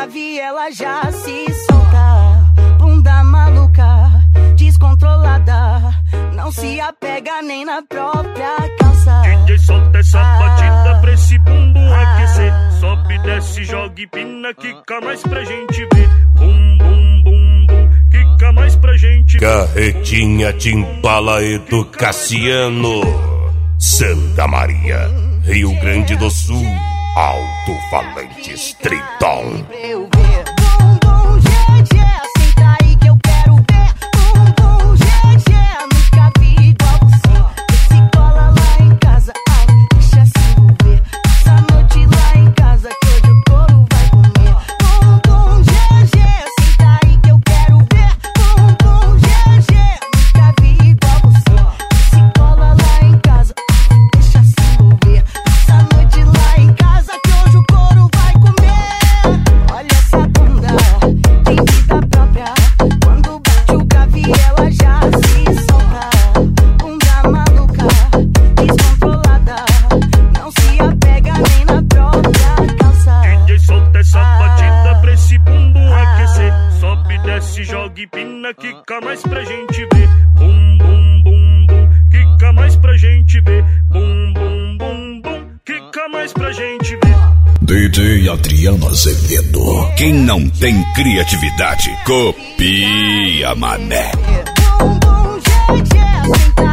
nunca vi ela já se soltar. Bunda maluca, descontrolada, não se apega nem na própria calça. DJ solta essa batida pra esse bumbum aquecer. Sobe, desce, joga e pina, quica mais pra gente ver. Bum, bum, bum, bum, quica mais pra gente ver. Carretinha Timbala Edu Cassiano, Santa Maria, Rio Grande do Sul, Alto-Falantes Triton. Jogue pina, quica mais pra gente ver. Bum, bum, bum, bum, quica mais pra gente ver. Bum, bum, bum, bum, quica mais pra gente ver. DJ Adriano Azevedo. Quem não tem criatividade, copia, mané. Bum, bum,